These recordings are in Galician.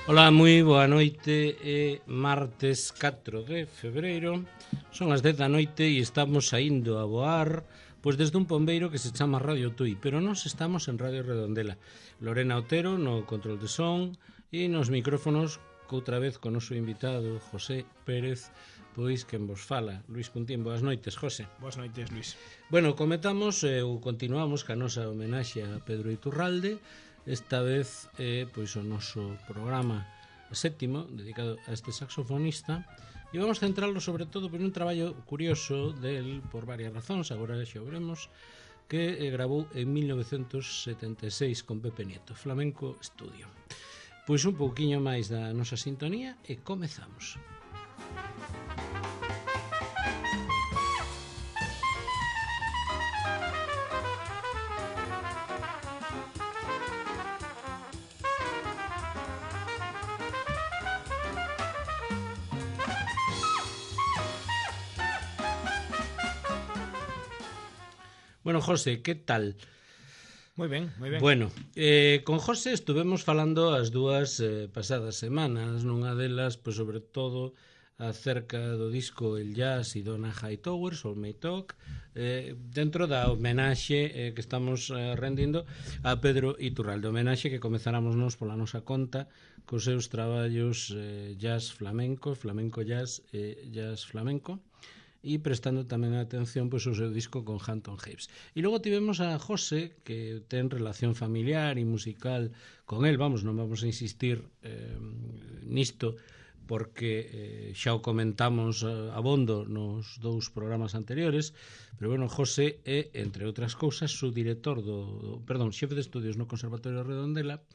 Ola, moi boa noite, é martes 4 de febreiro, son as 10 da noite e estamos saindo a voar pois desde un pombeiro que se chama Radio Tui, pero nós estamos en Radio Redondela. Lorena Otero no control de son e nos micrófonos outra vez con o noso invitado José Pérez, pois quen vos fala, Luis Cuntín. Boas noites, José. Boas noites, Luis. Bueno, comentamos ou continuamos ca nosa homenaxe a Pedro Iturralde. Esta vez pois o noso programa sétimo dedicado a este saxofonista e vamos centrarlo sobre todo por un traballo curioso del por varias razóns, agora xa o veremos, que gravou en 1976 con Pepe Nieto, Flamenco Studio. Pois un pouquiño máis da nosa sintonía e comezamos. Bueno, José, que tal? Moi ben, moi ben. Bueno, con José estuvemos falando as dúas pasadas semanas, nunha delas, pois, sobre todo, acerca do disco El Jazz e Donna Hightower, Soulmate Talk, dentro da homenaxe que estamos rendindo a Pedro Iturralde, homenaxe que comezáramos nos pola nosa conta cos seus traballos jazz flamenco, flamenco jazz e jazz flamenco, e prestando tamén atención pois, ao seu disco con Hampton Heaps. E logo tivemos a José, que ten relación familiar e musical con el, non vamos a insistir nisto, porque xa o comentamos abondo nos dous programas anteriores, pero bueno, José é, entre outras cousas, subdirector xefe de estudios no Conservatorio Redondela,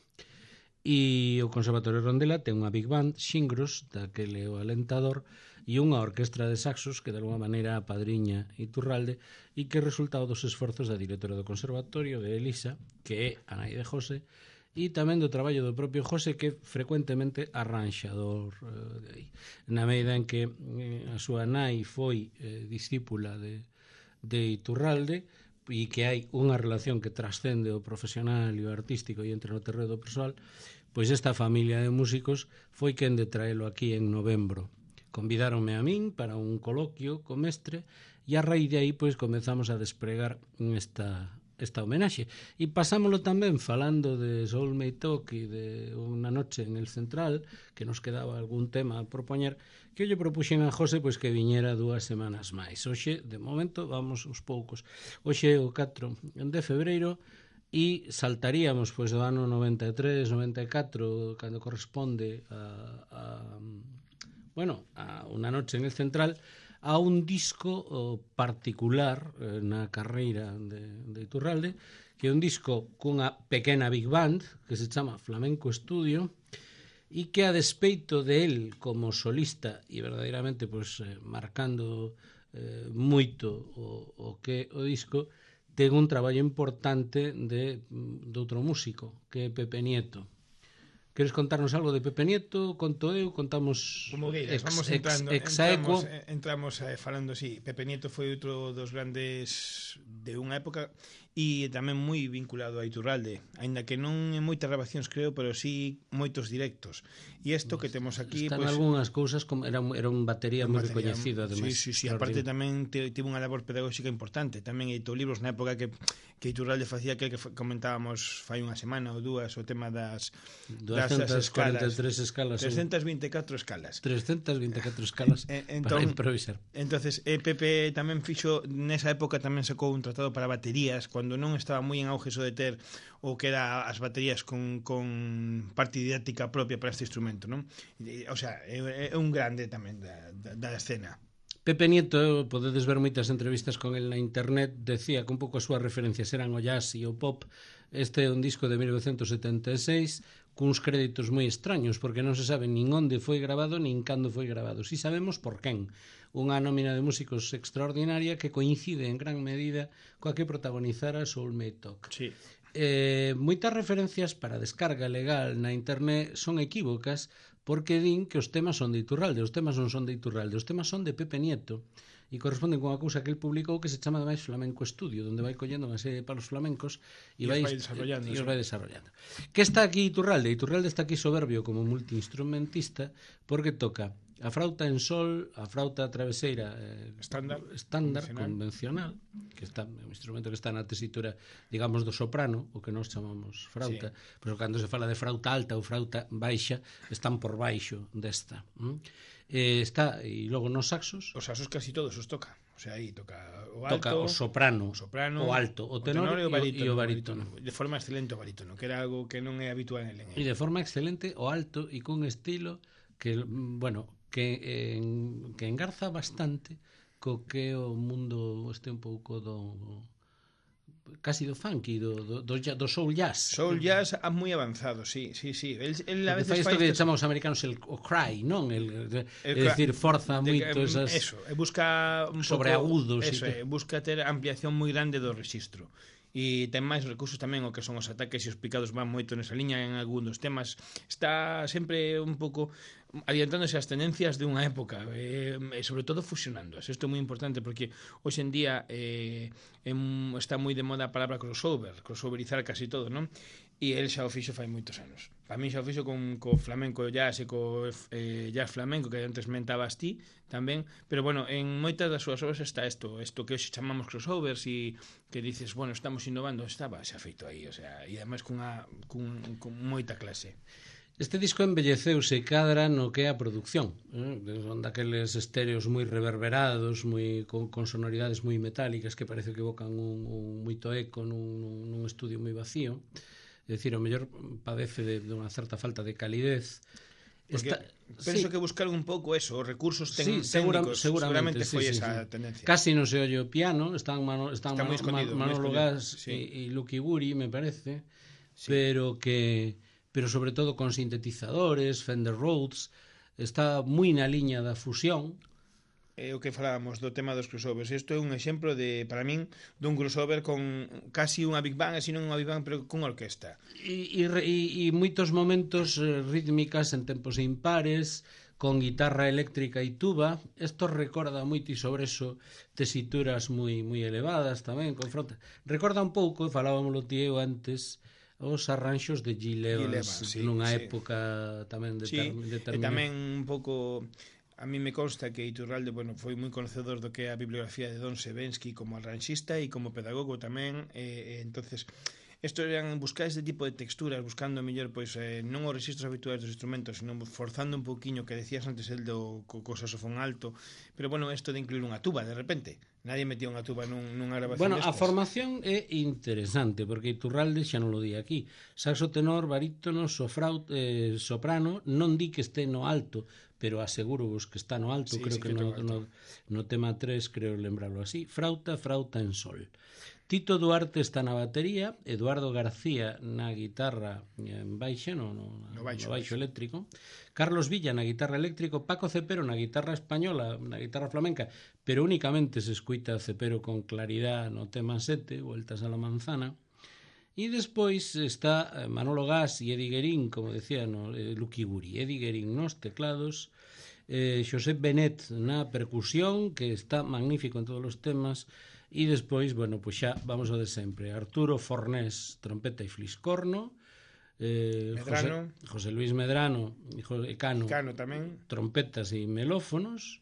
e o Conservatorio Redondela ten unha big band, Xingros, daquele o alentador, e unha orquestra de saxos que de alguma maneira apadriña Iturralde e que é resultado dos esforzos da directora do Conservatorio, de Elisa, que é a nai de José, e tamén do traballo do propio José, que é frecuentemente arranxador na medida en que a súa nai foi discípula de Iturralde e que hai unha relación que trascende o profesional e o artístico e entra no terreo do persoal, pois esta familia de músicos foi quen de traelo aquí en novembro. Convidáronme a min para un coloquio co mestre e a raíz de aí pois comezamos a despregar esta homenaxe. E pasámoslo tamén falando de Soulmate Talk e de Unha noche en el Central, que nos quedaba algún tema a propoñer, que eu lle propuxen a José pois que viñera 2 semanas máis. Hoxe, de momento, vamos aos poucos. Hoxe é o 4 de febreiro e saltaríamos pois do ano 93, 94, cando corresponde a Unha noche en el Central, a un disco particular na carreira de Iturralde, que é un disco cunha pequena big band que se chama Flamenco Studio e que a despeito de él como solista e verdadeiramente pois, marcando moito o que o disco, ten un traballo importante de outro músico que é Pepe Nieto. Queres contarnos algo de Pepe Nieto? Conto eu, contamos como queiras, vamos entramos falando así. Pepe Nieto foi outro dos grandes de unha época e tamén moi vinculado a Iturralde, aínda que non en moitas grabacións creo, pero sí moitos directos. E isto que temos aquí están algunhas cousas como era un batería moi recoñecido ademais. Sí, aparte tamén tivo unha labor pedagóxica importante, tamén editou libros na época que Iturralde facía que comentábamos fai unha semana ou dúas o tema das 243 escalas 324 escalas 324 escalas para improvisar. Entonces Pepe tamén fixo nesa época, tamén sacou un tratado para baterías cando non estaba moi en auge eso de ter o que era as baterías con parte didáctica propia para este instrumento, non? O sea, é un grande tamén da escena. Pepe Nieto, podedes ver moitas entrevistas con el na internet, decía que un pouco as súas referencias eran o jazz e o pop. Este é un disco de 1976 cuns créditos moi extraños, porque non se sabe nin onde foi grabado nin cando foi grabado. Si sabemos por quen. Unha nómina de músicos extraordinaria que coincide en gran medida coa que protagonizara Soulmate Talk. Sí. Moitas referencias para descarga legal na internet son equívocas porque din que os temas son de Iturralde. Os temas non son de Iturralde, os temas son de Pepe Nieto e corresponden con unha cousa que el publicou que se chama ademais Flamenco Estudio, onde vai collendo unha serie de palos flamencos e os vai desarrollando. Que está aquí Iturralde? Iturralde está aquí soberbio como multiinstrumentista porque toca a frauta en sol, a frauta traveseira estándar convencional, que está un instrumento que está na tesitura, digamos, do soprano, o que nós chamamos frauta, pero cando se fala de frauta alta ou frauta baixa, están por baixo desta. Está, e logo nos saxos. Os saxos casi todos os toca. O sea, aí toca o toca alto, o soprano, o alto, o tenor e o barítono. De forma excelente o barítono, que era algo que non é habitual en el. E de forma excelente o alto e cun estilo que, bueno, que engarza bastante co que o mundo este un pouco do casi do funky, do soul jazz. Soul jazz moi avanzado, sí. El a veces fai isto que chamamos os americanos o cry, non? É dicir, forza moito esas... Eso, busca un sobreagudos. Eso, busca ter ampliación moi grande do rexistro. E ten máis recursos tamén o que son os ataques e os picados van moito nesa liña en algún dos temas. Está sempre un pouco adiantándose as tendencias de unha época e sobre todo fusionándoas. Isto é moi importante porque hoxe en día está moi de moda a palabra crossoverizar casi todo, non? E el xa o fixo fai moitos anos. A mí xa o fixo co flamenco jazz e co jazz flamenco que antes mentabas ti tamén, pero bueno, en moitas das súas obras está isto que hoxe chamamos crossovers e que dices, bueno, estamos innovando, estaba xa feito aí, o sea, e ademais con moita clase. Este disco embelleceuse cadra no que é a producción, son daqueles estéreos moi reverberados, con sonoridades moi metálicas que parece que evocan un moito eco nun estudio moi vacío. É dicir, o mellor padece de unha certa falta de calidez. Penso que buscaron un pouco eso, os recursos técnicos, seguramente foi esa tendencia. Casi non se oye o piano, están Manolo Gas e Lucky Buri, me parece, pero sobre todo con sintetizadores, Fender Rhodes, está moi na liña da fusión. É o que falábamos do tema dos crossovers. Isto é un exemplo para min, dun crossover con casi unha Big Bang, así non unha Big Bang, pero con orquesta. E moitos momentos rítmicas en tempos impares, con guitarra eléctrica e tuba. Isto recorda moito e sobre eso tesituras moi elevadas tamén, con fronte. Recorda un pouco, falábamoslo ti eu antes, os arranxos de Gil Evans nunha época tamén determinada. E tamén un pouco... A mí me consta que Iturralde, bueno, foi moi conocedor do que é a bibliografía de Don Sebensky como arranxista e como pedagogo tamén, entonces isto eran buscar este tipo de texturas, buscando mellor pois non os registros habituais dos instrumentos, sino forzando un pouquiño que decías antes el co saxofón alto, pero bueno, isto de incluir unha tuba de repente, nadie metía unha tuba nunha grabación destas. A formación é interesante porque Iturralde xa non lo di aquí, saxo tenor, barítono, soprano, non di que este no alto, pero aseguro vos que está no alto, creo que no tema 3 creo lembrarlo así, frauta en sol. Tito Duarte está na batería, Eduardo García na guitarra en baixo, no baixo eléctrico, Carlos Villa na guitarra eléctrico, Paco Cepero na guitarra española, na guitarra flamenca, pero únicamente se escuita Cepero con claridad no tema 7, Vueltas a la manzana. E despois está Manolo Gas e Eddie Guerín, como decía, Lucky Buri, Eddie Guerín nos teclados, Xosé Benet na percusión, que está magnífico en todos os temas, e despois, bueno, pois xa vamos ao de sempre, Arturo Fornés, trompeta e fliscorno, José Luis Medrano e Cano tamén, trompetas e melófonos,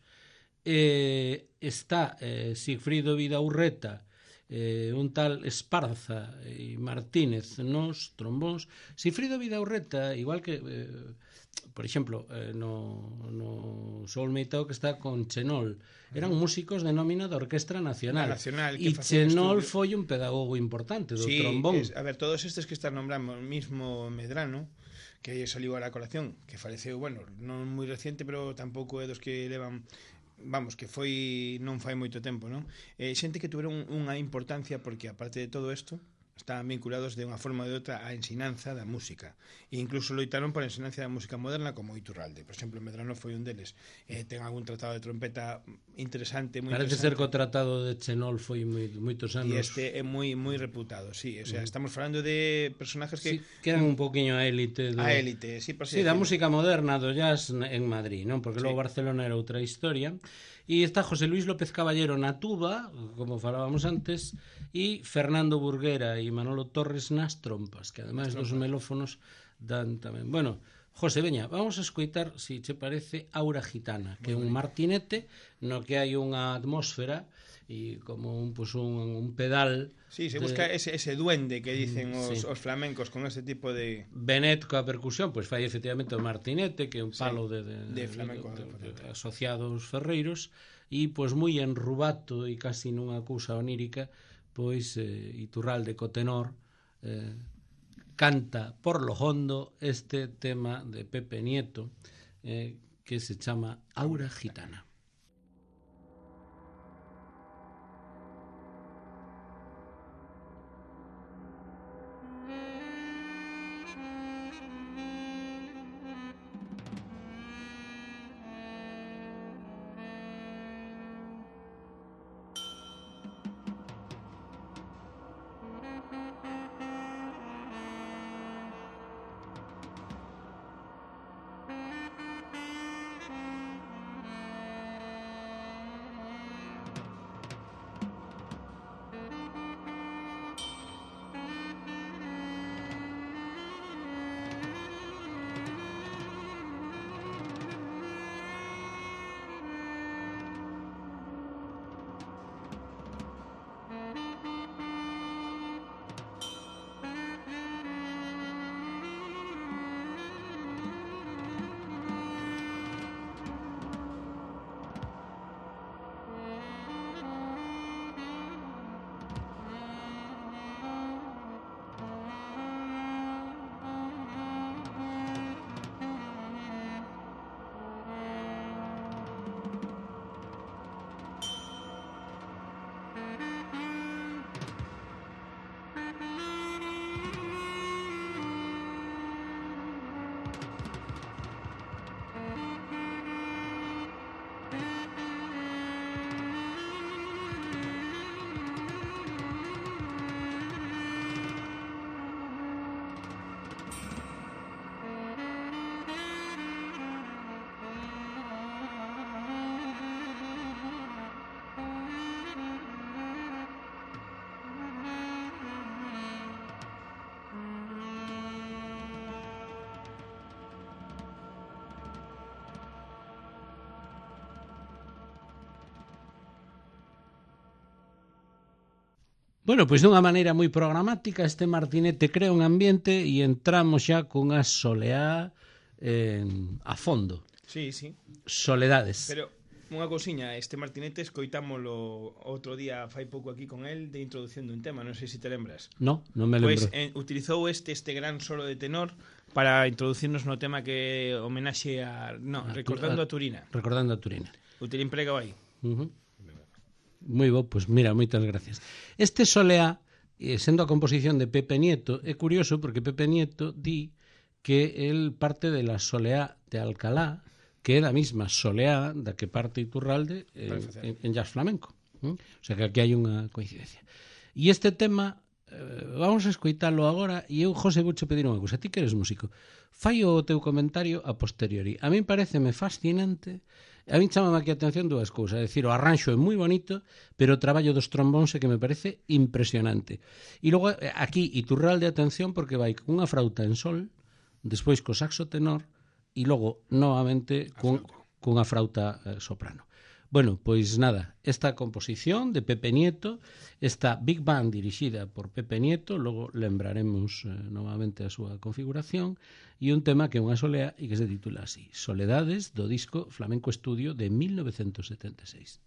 está Sigfrido Vidaurreta, un tal Esparza e Martínez nos trombóns. Sigfrido Vidaurreta, igual que por exemplo no Soul Meito que está con Chenol, eran músicos de nómina da Orquestra Nacional e Chenol foi un pedagogo importante do trombón. A ver, todos estes que están nombrando, mismo Medrano, que saliu a la colación, que faleceu, bueno, non moi reciente, pero tampouco é dos que levan, vamos, que non fai moito tempo, non? Xente que tuveron unha importancia porque aparte de todo isto estaban vinculados de unha forma ou de outra á ensinanza da música e incluso loitaron por a ensinanza da música moderna como Iturralde, por exemplo, Medrano foi un deles. Ten algún tratado de trompeta interesante, moi parece interesante. Ser que o tratado de Chenol foi moitos anos e este é moi reputado, sí, o sea, estamos falando de personajes que eran un poquinho a élite sí, por da música moderna do jazz en Madrid, non? Porque logo Barcelona era outra historia. E está José Luis López Caballero na tuba, como falábamos antes, e Fernando Burguera e Manolo Torres nas trompas, que ademais dos melófonos dan tamén. Bueno, José, veña, vamos a escoitar, se che parece, Aura Gitana, que é un martinete no que hai unha atmósfera e como un pedal. Sí, se busca ese duende que dicen sí, os flamencos con ese tipo de... Benet coa percusión, pois fai efectivamente o martinete, que é un palo de flamenco asociado aos ferreiros, e pois moi enrubato e casi nunha cousa onírica, pois Iturralde co tenor canta por lo hondo este tema de Pepe Nieto que se chama Aura Gitana. Bueno, pois dunha maneira moi programática este martinete crea un ambiente e entramos xa cunha soleá a fondo. Sí, sí. Soledades. Pero unha cousiña, este martinete escoitámolo outro día fai pouco aquí con el de introducción dun tema, non sei se te lembras. No, non me lembro. Pois utilizou este gran solo de tenor para introducirnos no tema que homenaxe a... No, Recordando a Turina. Recordando a Turina. Empregado aí. Moi bo, pois mira, moitas gracias. Este soleá, sendo a composición de Pepe Nieto, é curioso porque Pepe Nieto di que el parte de la soleá de Alcalá, que é da mesma soleá da que parte Iturralde en jazz flamenco. O sea que aquí hai unha coincidencia. E este tema, vamos a escoitalo agora, e eu, José, vouche pedir unha cousa. Ti que eres músico, fai o teu comentario a posteriori. A min pareceme fascinante. A min chamame aquí a atención dúas cousas. É dicir, o arranxo é moi bonito, pero o traballo dos trombóns é que me parece impresionante. E logo, aquí, Iturralde, atención, porque vai con unha frauta en sol, despois co saxo tenor, e logo, novamente, cunha frauta soprano. Bueno, pois nada, esta composición de Pepe Nieto, esta Big Band dirixida por Pepe Nieto, logo lembraremos novamente a súa configuración, e un tema que é unha solea e que se titula así, Soledades, do disco Flamenco Estudio de 1976.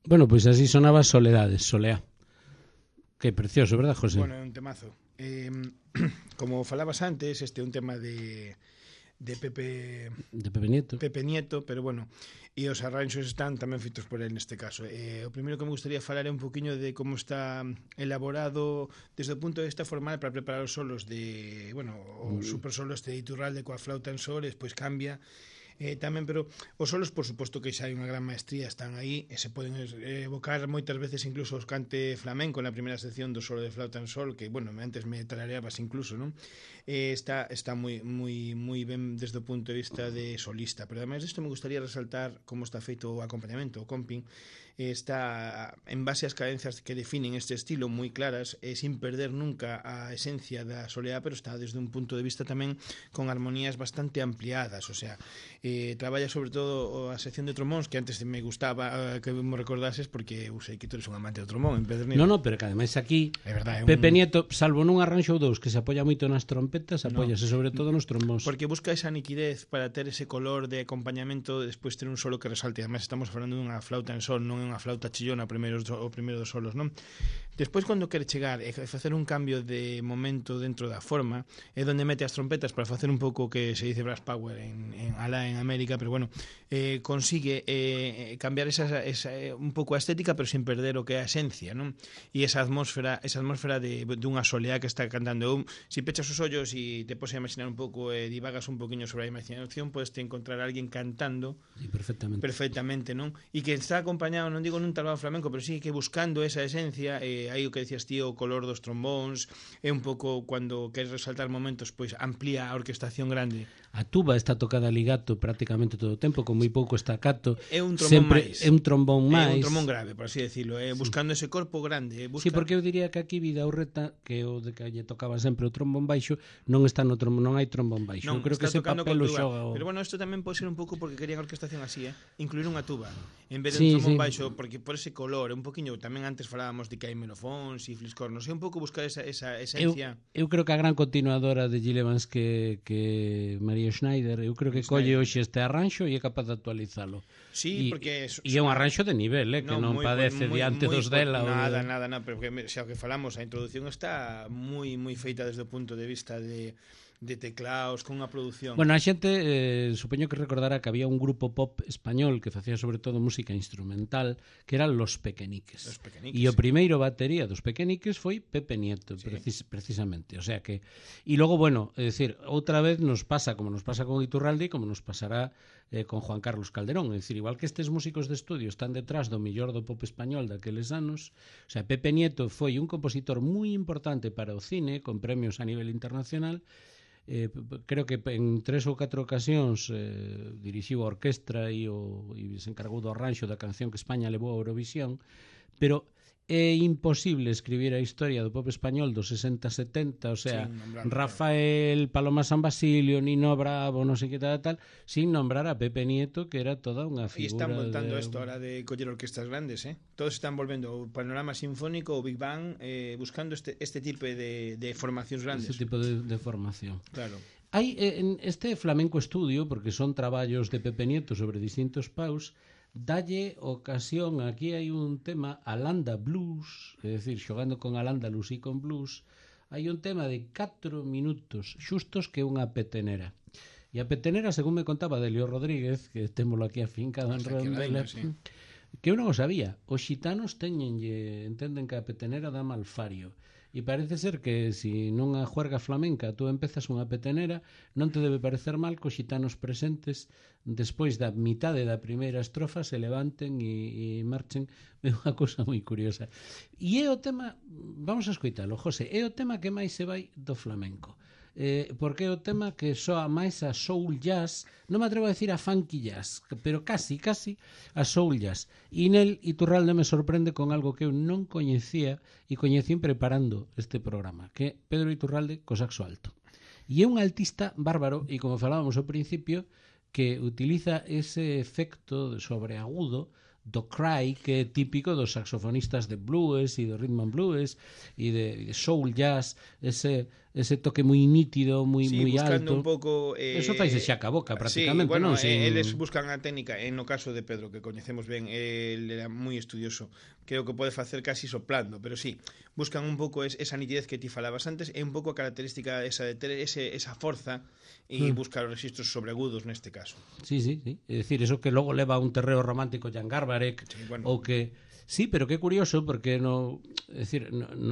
Bueno, pois así sonaba Soledades, Soleá. Que precioso, verdad, José? Bueno, é un temazo. Como falabas antes, este é un tema de Pepe Nieto. Pepe Nieto, pero bueno, e os arranxos están tamén feitos por él neste caso. O primeiro que me gustaría falar é un poquinho de como está elaborado desde o punto de vista formal para preparar os solos de, bueno, o super solo este de Iturralde coa flauta en sol, despois cambia tamén, pero os solos por suposto que xa hai unha gran maestría, están aí e se poden evocar moitas veces incluso os cante flamenco na primeira sección do solo de flauta en sol, que bueno, antes me tarareabas incluso, non? Está moi ben desde o punto de vista de solista, pero ademais disto me gustaría resaltar como está feito o acompañamento, o comping está en base ás cadencias que definen este estilo moi claras e sin perder nunca a esencia da soleá, pero está desde un punto de vista tamén con armonías bastante ampliadas, o sea, traballa sobre todo a sección de trombóns que antes me gustaba que me recordases porque eu sei que tú eres un amante do trombón en Pedernil. No, pero que ademais aquí é verdad, Pepe Nieto, salvo nun arranxo ou dous que se apoia moito nas trompetas, apóiase sobre todo nos trombóns. Porque busca esa nitidez para ter ese color de acompañamento, despois ter un solo que resalte. Además estamos falando dunha flauta en sol, non é unha flauta chillona o primeiro dos solos, non? Despois, cando quere chegar e facer un cambio de momento dentro da forma, é donde mete as trompetas para facer un pouco que se dice brass power en América, pero bueno, consigue cambiar esa un pouco a estética, pero sin perder o que é a esencia, non? E esa atmósfera de dunha soleá que está cantando. Si pechas os ollos e te poses a imaginar un pouco e divagas un poquinho sobre a imaginación, podes te encontrar a alguén cantando perfectamente, non? E que está acompañado, non digo nun talbado flamenco, pero sí que buscando esa esencia, aí o que decías tío, o color dos trombóns, é un pouco cando queres resaltar momentos, pois amplía a orquestación grande. A tuba está tocada ligato prácticamente todo o tempo, con moi pouco estacato. É un trombón máis. É un trombón máis. É un trombón grave, por así decirlo, buscando ese corpo grande. Sí, porque eu diría que aquí Vidaurreta, que o de que lle tocaba sempre o trombón baixo, non está no trombón, non hai trombón baixo. Non, eu creo que ese papel o xoga. Pero bueno, isto tamén pode ser un pouco porque querían a orquestación así, incluir unha tuba en vez de un trombón baixo, porque por ese color, un poquinho, tamén antes falábamos de que hai melofóns e fliscornos, é un pouco buscar esa esencia. Eu creo que a gran continuadora de Gil Evans que María Schneider, eu creo que colle hoxe este arranxo e é capaz de actualizalo. Sí, porque é un arranxo de nivel, que non padece diante dos dela. Nada, porque xa o que falamos, a introducción está moi feita desde o punto de vista de teclaos, con unha produción. Bueno, a xente supoño que recordará que había un grupo pop español que facía sobre todo música instrumental, que eran Los Pequeñiques. E o primeiro batería dos Pequeñiques foi Pepe Nieto, precisamente. O sea que... E logo, bueno, é dicir, outra vez nos pasa, como nos pasa con Iturralde, como nos pasará con Juan Carlos Calderón. É dicir, igual que estes músicos de estudio están detrás do millor do pop español daqueles anos, o sea, Pepe Nieto foi un compositor moi importante para o cine, con premios a nivel internacional. Creo que en 3 ou 4 ocasións dirixiu a orquestra e se encargou do arranxo da canción que España levou a Eurovisión, pero é imposible escribir a historia do pop español dos 60-70, o sea, Rafael, Paloma San Basilio, Nino Bravo, non sei que tal, sin nombrar a Pepe Nieto, que era toda unha figura. E están montando isto ahora de coller orquestas grandes, Todos están volvendo o panorama sinfónico, o Big Bang, buscando este tipo de formacións grandes. Este tipo de formación. Claro. Hai este flamenco estudio, porque son traballos de Pepe Nieto sobre distintos paus, dalle ocasión, aquí hai un tema Alanda Blues, é dicir, xogando con Al-Ándalus e con blues, hai un tema de 4 minutos xustos que é unha petenera. E a petenera, según me contaba Delio Rodríguez, que témolo aquí afincado en Redondela, que eu non o sabía, os xitanos entenden que a petenera dá malfario. E parece ser que se nunha juerga flamenca tú empezas unha petenera, non te debe parecer mal que os xitanos presentes despois da mitade da primeira estrofa se levanten e marchen. É unha cousa moi curiosa. E é o tema, vamos a escoitalo, José, é o tema que máis se vai do flamenco. Porque é o tema que soa máis a soul jazz, non me atrevo a decir a funky jazz, pero casi a soul jazz. E nel Iturralde me sorprende con algo que eu non coñecía e coñecín preparando este programa, que é Pedro Iturralde co saxo alto. E é un altista bárbaro e, como falábamos ao principio, que utiliza ese efecto sobreagudo do cry que é típico dos saxofonistas de blues e do rhythm and blues e de soul jazz, ese ese toque moi nítido, moi Sí, moi buscando alto. un pouco Eso faise xa ca boca sí, prácticamente, bueno, non? eles Sin... buscan a técnica, no caso de Pedro, que coñecemos ben, el era moi estudioso, creo que pode facer casi soplando, pero sí, buscan un pouco esa nitidez que ti falabas antes, e un pouco a característica esa de ter esa forza e buscar os registros sobreagudos neste caso. Sí, sí, sí. É dicir, eso que logo leva a un terreo romántico Jan Garbarek, Sí, bueno, ou que... Sí, pero que curioso, porque no... É dicir,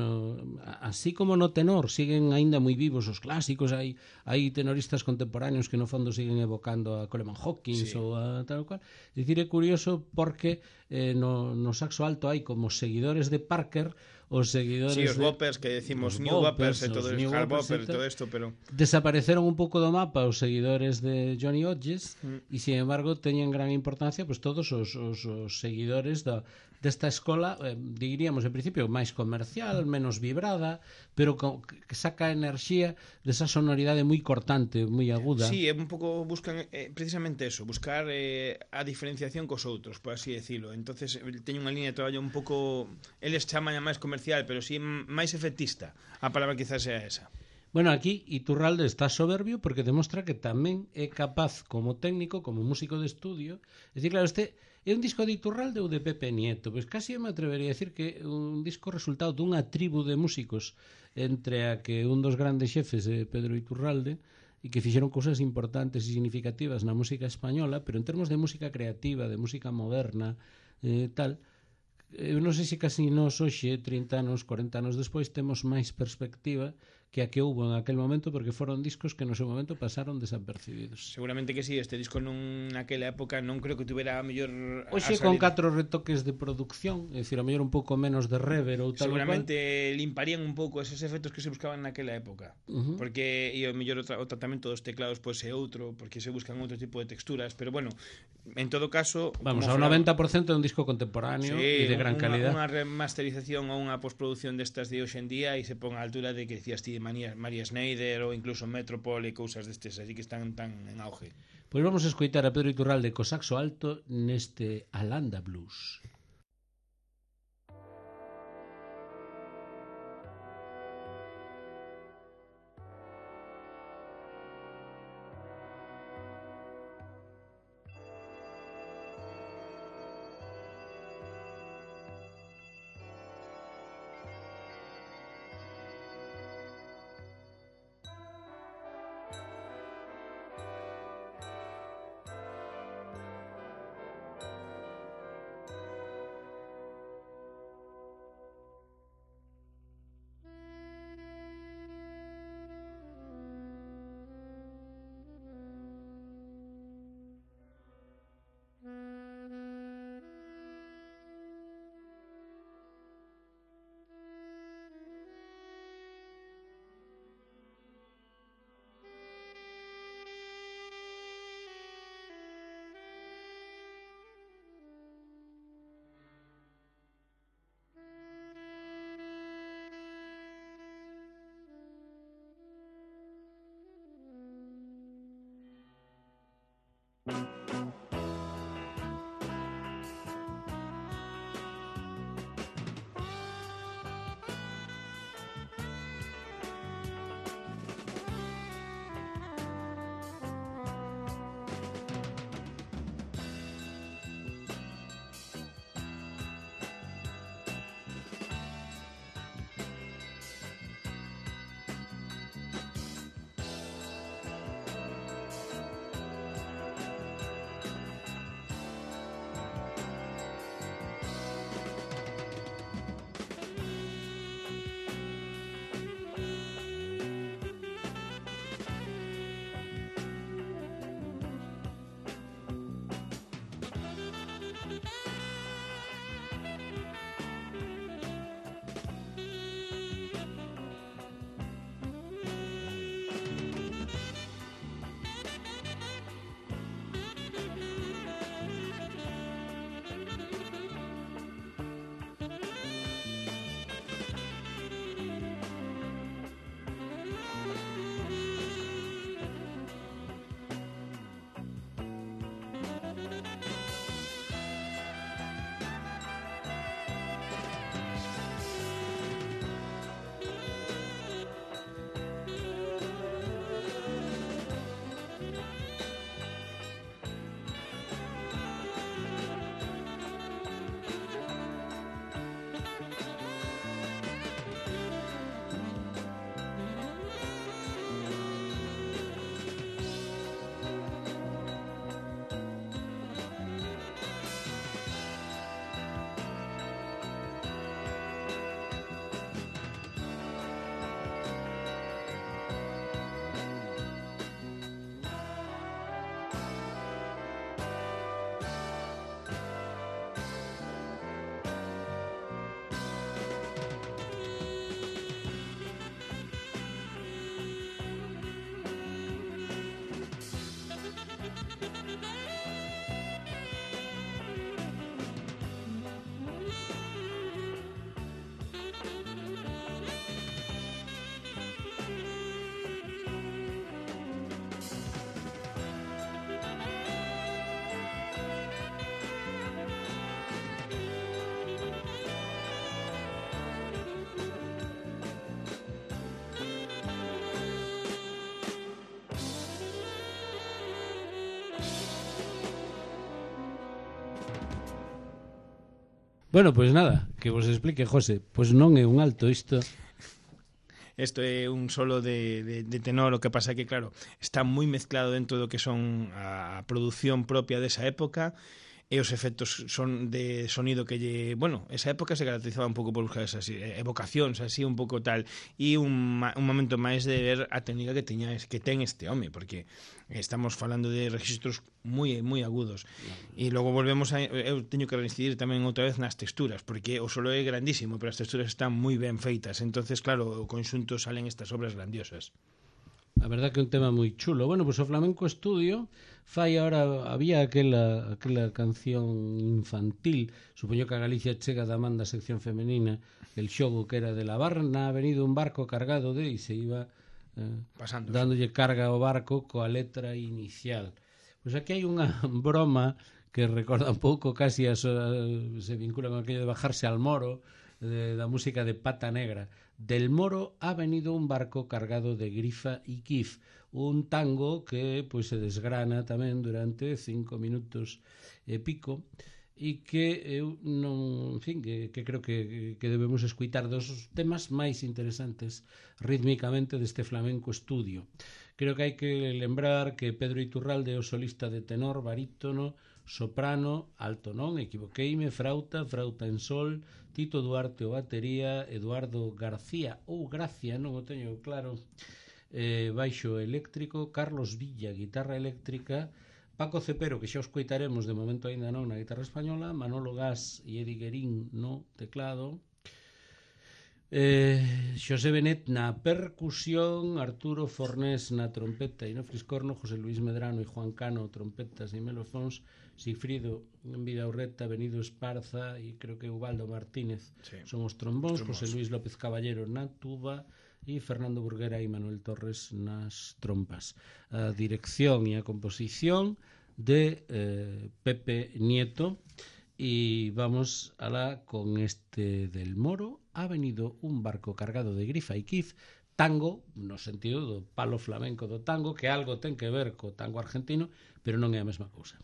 así como no tenor siguen aínda moi vivos os clásicos, hai tenoristas contemporáneos que no fondo siguen evocando a Coleman Hawkins sí. ou a tal cual. É dicir, é curioso porque no saxo alto hai como seguidores de Parker, os Sí, seguidores os de... boppers que decimos Os new boppers e os todo new eso, hard boppers e boppers e tal. todo isto, pero Desapareceron un pouco do mapa os seguidores de Johnny Hodges e, sin embargo, teñen gran importancia pues, todos os seguidores desta escola, diríamos, en principio, máis comercial, menos vibrada, pero que saca enerxía desa sonoridade moi cortante, moi aguda. sí, é un pouco buscan precisamente eso, buscar a diferenciación cos outros, por así decirlo. Entonces teño unha línea de traballo un pouco, eles chaman a máis comercial, pero sí máis efectista. A palabra quizás sea esa. Bueno, aquí Iturralde está soberbio porque demostra que tamén é capaz como técnico, como músico de estudio. É dicir, claro, este é un disco de Iturralde ou de Pepe Nieto? Pois casi me atrevería a decir que é un disco resultado dunha tribu de músicos entre a que un dos grandes xefes é Pedro Iturralde e que fixeron cousas importantes e significativas na música española, pero en termos de música creativa, de música moderna, tal, eu non sei se casi nos hoxe, 30 anos, 40 anos despois, temos máis perspectiva que a que houbo en aquel momento, porque foron discos que no seu momento pasaron desapercibidos. Seguramente que sí, este disco naquela época non creo que tuvera a mellor Hoxe con 4 retoques de producción, é dicir, a mellor un pouco menos de reverb ou tal seguramente limparían un pouco esos efectos que se buscaban naquela época. Porque e o mellor o tratamento dos teclados pois é outro, porque se buscan outro tipo de texturas, pero bueno, en todo caso, vamos, ao 90% é un disco contemporáneo e de gran calidad. Unha remasterización ou unha postproducción destas de hoxe en día e se pon á altura de que decías ti María Schneider ou incluso Metropol e cousas destes así que están tan en auge. Pois vamos a escoitar a Pedro Iturralde co saxo alto neste Alanda Blues. Bueno, pois nada, que vos explique, José. Pois non é un alto isto. Isto é un solo de tenor, o que pasa que, claro, está moi mezclado dentro do que son a produción propia desa época, e os efectos son de sonido que lle... Bueno, esa época se caracterizaba un pouco por buscar esas evocacións, así un pouco tal, e un momento máis de ver a técnica que ten este home, porque estamos falando de registros moi agudos. E logo volvemos a... Eu teño que reincidir tamén outra vez nas texturas, porque o solo é grandísimo, pero as texturas están moi ben feitas. Entonces, claro, o conxunto salen estas obras grandiosas. A verdad que é un tema moi chulo. Bueno, pois o Flamenco Estudio fai ahora, había aquela canción infantil, supoño que a Galicia chega da man da sección femenina, el xogo que era de la Barna, ha venido un barco cargado de, e se iba dándolle carga ao barco coa letra inicial. Pois aquí hai unha broma que recorda un pouco, casi se vincula con aquello de bajarse al moro, da música de Pata Negra. Del Moro ha venido un barco cargado de grifa y kif, un tango que pois se desgrana tamén durante 5 minutos e pico, e que eu non, en fin, que creo que debemos escuitar dos temas máis interesantes rítmicamente deste Flamenco Estudio. Creo que hai que lembrar que Pedro Iturralde é o solista de tenor, barítono, soprano, alto non, equivoqueime, frauta en sol, Tito Duarte o batería, Eduardo García ou Gracia, non o teño claro, baixo eléctrico, Carlos Villa, guitarra eléctrica, Paco Cepero, que xa os coitaremos de momento aínda non na guitarra española, Manolo Gas e Edi Guerín no teclado, Xosé Benet na percusión, Arturo Fornés na trompeta e no fliscorno, José Luis Medrano e Juan Cano trompetas e melofóns, Sigfrido Vidaurreta, Benido Esparza e creo que Ubaldo Martínez son os trombóns, José Luis López Caballero na tuba e Fernando Burguera e Manuel Torres nas trompas. A dirección e a composición de Pepe Nieto. Y vamos alá con este del Moro. Ha venido un barco cargado de grifa y kif, tango, no sentido do palo flamenco do tango, que algo ten que ver co tango argentino, pero non é a mesma cousa.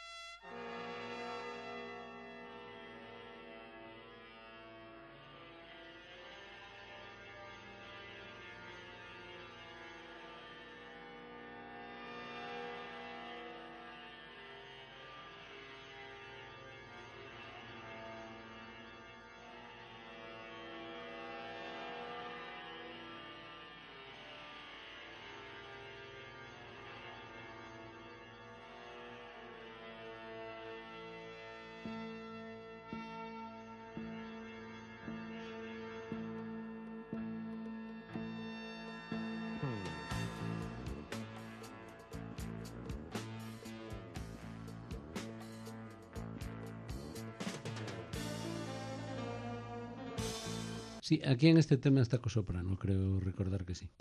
Sí, aquí en este tema está co soprano, creo recordar que sí.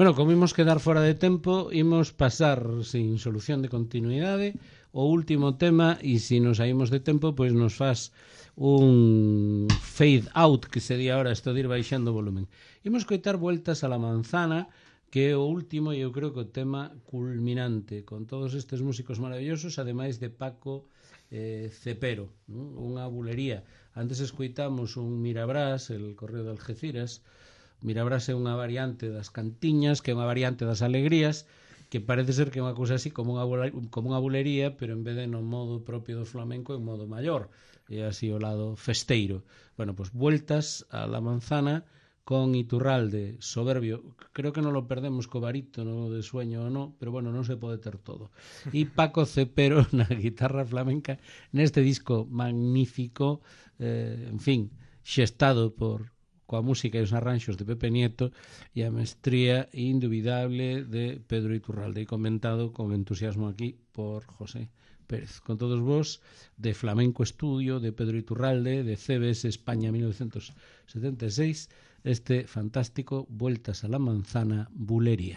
Bueno, como imos quedar fora de tempo, imos pasar sin solución de continuidade o último tema, e se nos saímos de tempo, pois nos faz un fade out, que sería ahora isto de ir baixando o volumen. Imos coitar Vueltas a la Manzana, que é o último e eu creo que o tema culminante, con todos estes músicos maravillosos, ademais de Paco Cepero, unha bulería. Antes escoitamos un Mirabrás, el Correo de Algeciras. Mirabrás é unha variante das cantiñas, que é unha variante das alegrías, que parece ser que é unha cousa así como unha bulería, pero en vez de no modo propio do flamenco, en modo maior, e así o lado festeiro. Bueno, pues Vueltas a la Manzana con Iturralde, soberbio. Creo que non lo perdemos co barítono de Sueño ou non, pero bueno, non se pode ter todo. E Paco Cepero na guitarra flamenca neste disco magnífico, en fin, xestado coa música e os arranxos de Pepe Nieto e a mestría indubidable de Pedro Iturralde, e comentado con entusiasmo aquí por José Pérez. Con todos vos, de Flamenco Estudio, de Pedro Iturralde, de CBS España 1976, este fantástico Vueltas a la Manzana, bulería.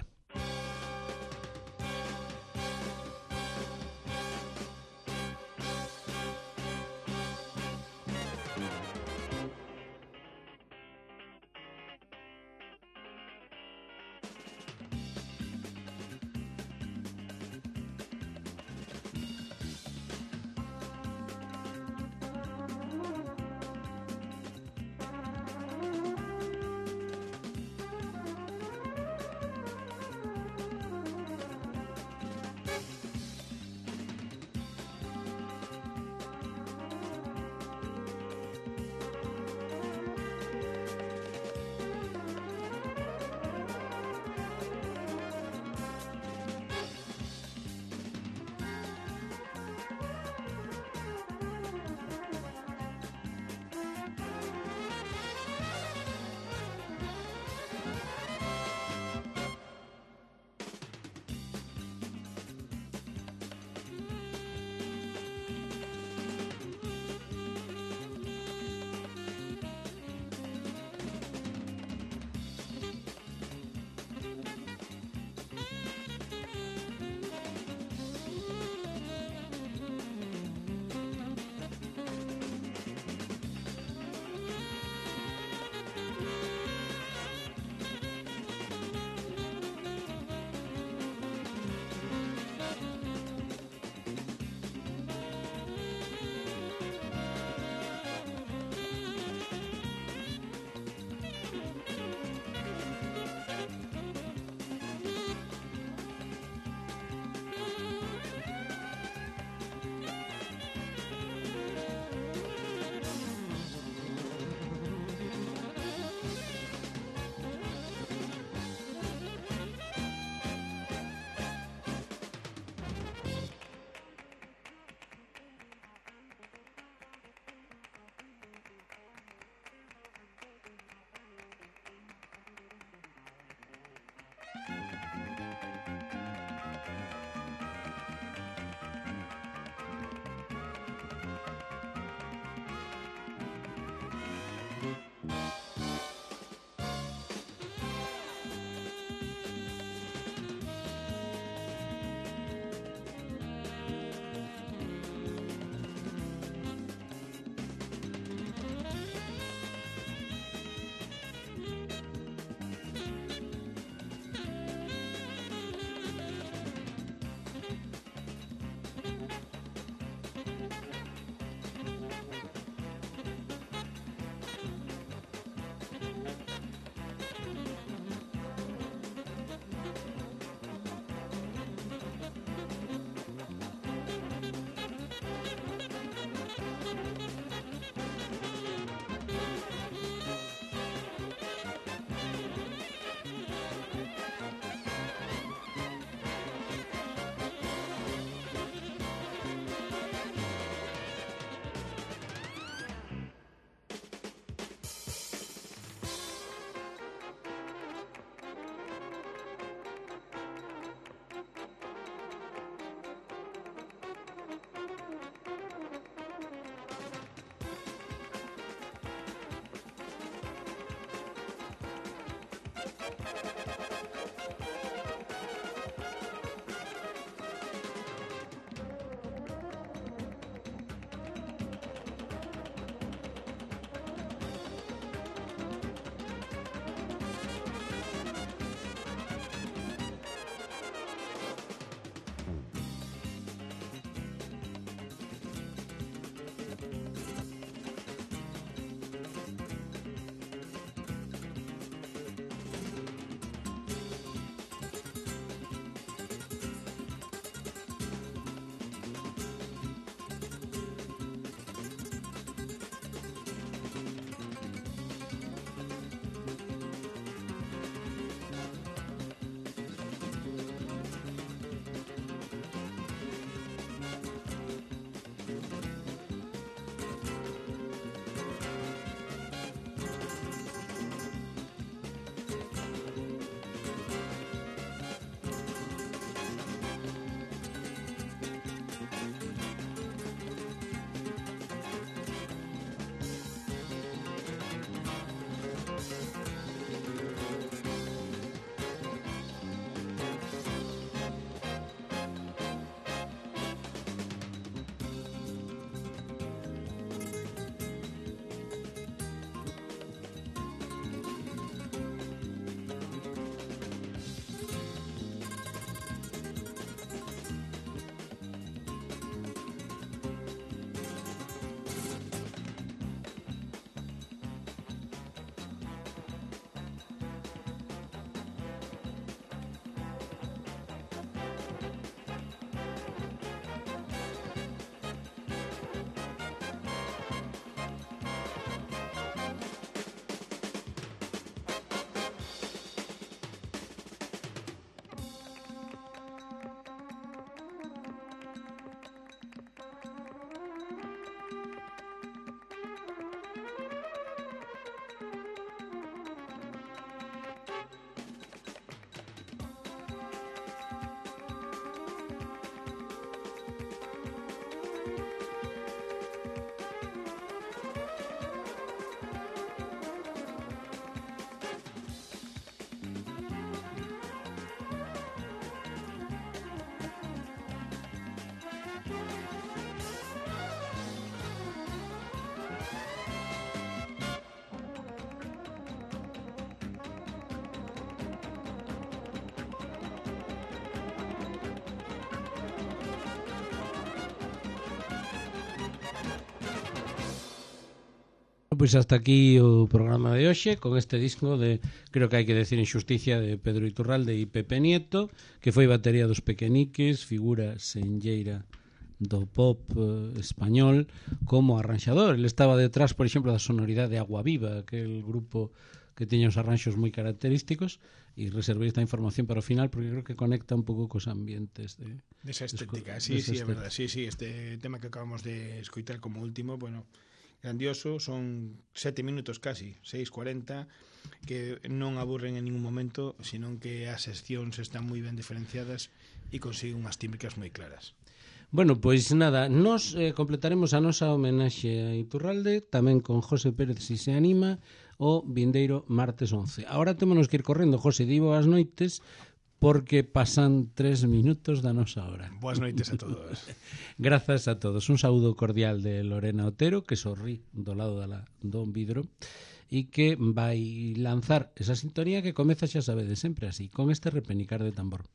pois hasta aquí o programa de hoxe con este disco de, creo que hai que decir en xusticia, de Pedro Iturralde e Pepe Nieto, que foi batería dos Pequeniques, figura senlleira do pop español como arranxador. Ele estaba detrás, por exemplo, da sonoridade de Agua Viva, aquel grupo que tiña os arranxos moi característicos, e reservei esta información para o final porque creo que conecta un pouco cos ambientes desa estética. Sí, é verdade. Sí, este tema que acabamos de escoitar como último, bueno, grandioso, son 7 minutos casi, 6:40, que non aburren en ningún momento, senón que as seccións están moi ben diferenciadas e consiguen unhas tímbricas moi claras. Bueno, pois nada, nos completaremos a nosa homenaxe a Iturralde tamén con José Pérez, si se anima, o vindeiro martes 11. Ahora témonos que ir correndo, José, di boas noites, porque pasan 3 minutos da nosa hora. Boas noites a todos. Grazas a todos. Un saúdo cordial de Lorena Otero, que sorrí do lado do vidro, e que vai lanzar esa sintonía que comeza, xa sabedes, sempre así, con este repenicar de tambor.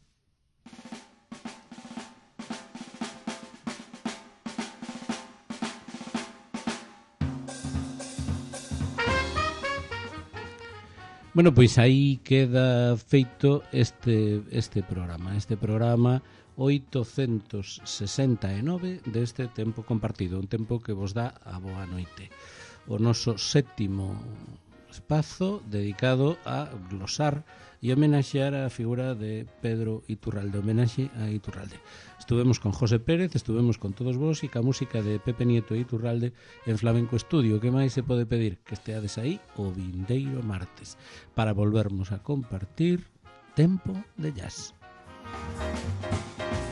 Bueno, pois aí queda feito este programa 869 deste tempo compartido, un tempo que vos dá a boa noite. O noso sétimo espazo dedicado a glosar e homenaxear a figura de Pedro Iturralde, homenaxe a Iturralde. Estuvemos con José Pérez, estuvemos con todos vos e ca música de Pepe Nieto e Iturralde en Flamenco Estudio. Que máis se pode pedir? Que esteades aí o vindeiro martes para volvermos a compartir tempo de jazz.